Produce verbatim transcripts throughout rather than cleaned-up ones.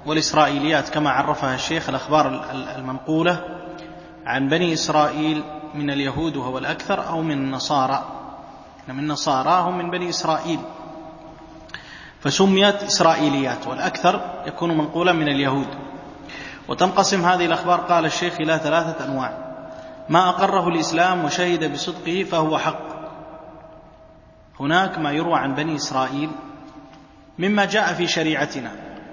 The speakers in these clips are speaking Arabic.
والإسرائيليات كما عرفها الشيخ الأخبار المنقولة عن بني إسرائيل من اليهود وهو الأكثر أو من النصارى، من النصارى هم من بني إسرائيل فسميت إسرائيليات، والأكثر يكون منقولا من اليهود. وتنقسم هذه الأخبار قال الشيخ إلى ثلاثة أنواع: ما أقره الإسلام وشهد بصدقه فهو حق. هناك ما يروى عن بني إسرائيل مما جاء في شريعتنا،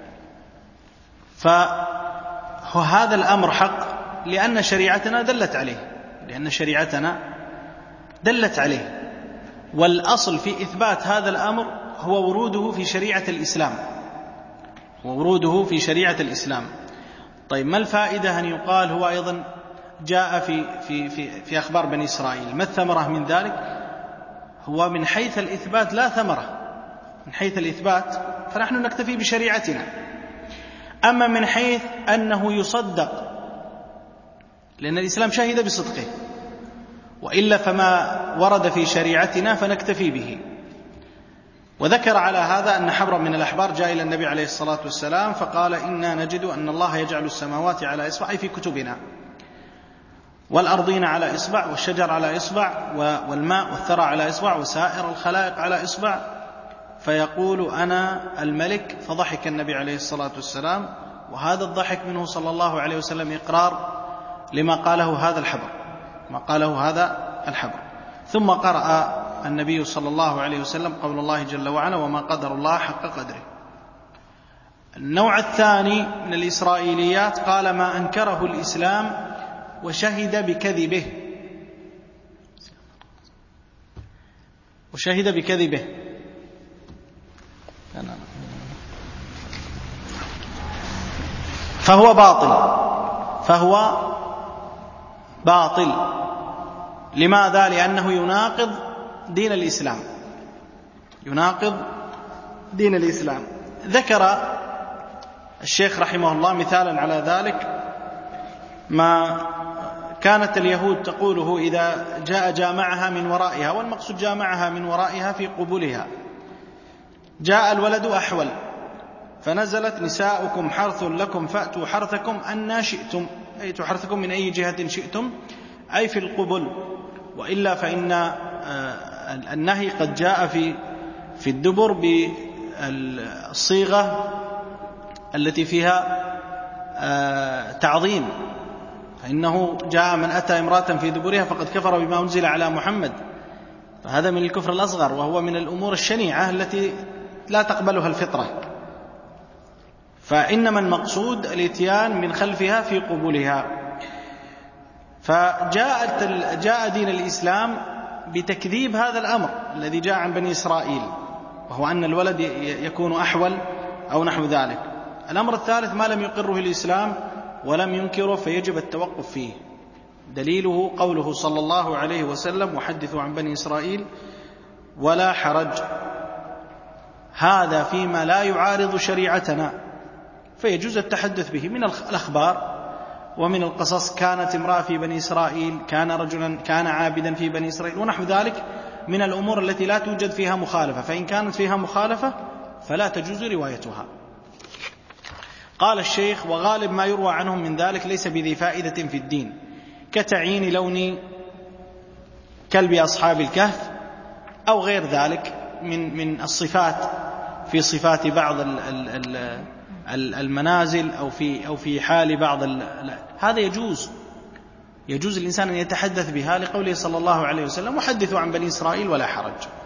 فهذا الأمر حق لأن شريعتنا دلت عليه، لأن شريعتنا دلت عليه، والأصل في إثبات هذا الأمر هو وروده في شريعة الإسلام، ووروده في شريعة الإسلام. طيب ما الفائدة أن يقال هو أيضا جاء في, في, في, في أخبار بني إسرائيل؟ ما الثمرة من ذلك؟ هو من حيث الإثبات لا ثمرة، من حيث الإثبات فنحن نكتفي بشريعتنا، أما من حيث أنه يصدق لأن الإسلام شهد بصدقه، وإلا فما ورد في شريعتنا فنكتفي به. وذكر على هذا أن حبرا من الأحبار جاء إلى النبي عليه الصلاة والسلام فقال: إنا نجد أن الله يجعل السماوات على إصبع في كتبنا، والأرضين على إصبع، والشجر على إصبع، والماء والثرى على إصبع، وسائر الخلائق على إصبع، فيقول أنا الملك. فضحك النبي عليه الصلاة والسلام، وهذا الضحك منه صلى الله عليه وسلم إقرار لما قاله هذا الحبر، ما قاله هذا الحبر. ثم قرأ النبي صلى الله عليه وسلم قول الله جل وعلا: وما قدر الله حق قدره. النوع الثاني من الإسرائيليات قال: ما أنكره الإسلام وشهد بكذبه، وشهد بكذبه فهو باطل، فهو باطل. لماذا؟ لأنه يناقض دين الإسلام، يناقض دين الإسلام. ذكر الشيخ رحمه الله مثالا على ذلك ما كانت اليهود تقوله إذا جاء جامعها من ورائها، والمقصود جامعها من ورائها في قبولها: جاء الولد أحول، فنزلت: نساؤكم حرث لكم فأتوا حرثكم أن شئتم، أي حرثكم من أي جهة شئتم، أي في القبل. وإلا فإن النهي قد جاء في في الدبر بالصيغة التي فيها تعظيم، فإنه جاء من أتى امرأة في دبرها فقد كفر بما أنزل على محمد، فهذا من الكفر الأصغر، وهو من الأمور الشنيعة التي لا تقبلها الفطرة. فإنما المقصود الاتيان من خلفها في قبولها. فجاءت جاء دين الإسلام بتكذيب هذا الأمر الذي جاء عن بني إسرائيل، وهو أن الولد يكون أحول أو نحو ذلك. الأمر الثالث ما لم يقره الإسلام ولم ينكره فيجب التوقف فيه. دليله قوله صلى الله عليه وسلم: وحدثوا عن بني إسرائيل ولا حرج. هذا فيما لا يعارض شريعتنا فيجوز التحدث به من الأخبار ومن القصص. كانت امرأة في بني إسرائيل، كان رجلا كان عابدا في بني إسرائيل، ونحو ذلك من الأمور التي لا توجد فيها مخالفة، فإن كانت فيها مخالفة فلا تجوز روايتها. قال الشيخ: وغالب ما يروى عنهم من ذلك ليس بذي فائدة في الدين، كتعيين لون كلب أصحاب الكهف أو غير ذلك من من الصفات، في صفات بعض المنازل أو في أو في حال بعض. هذا يجوز يجوز الإنسان أن يتحدث بها لقوله صلى الله عليه وسلم: وحدثوا عن بني إسرائيل ولا حرج.